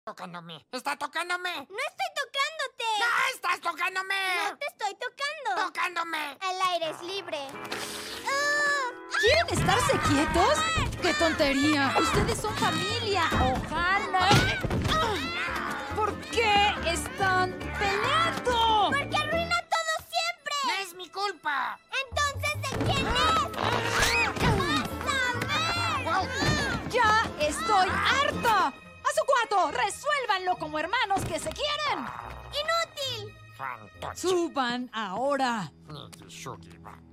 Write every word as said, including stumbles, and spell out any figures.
Tocándome. ¡Está tocándome! ¡No estoy tocándote! ¡No estás tocándome! ¡No te estoy tocando! ¡Tocándome! El aire es libre. ¡Ah! ¿Quieren estarse quietos? ¡Qué tontería! ¡Ustedes son familia! ¡Ojalá! ¿Por qué están peleando? ¡Porque arruina todo siempre! ¡No es mi culpa! ¡Entonces de quién es! ¡Pásame! ¡Ya estoy harta! ¡A su cuarto! ¡Resuélvanlo como hermanos que se quieren! ¡Inútil! Fantástico. ¡Suban ahora! Ni de Shugi va.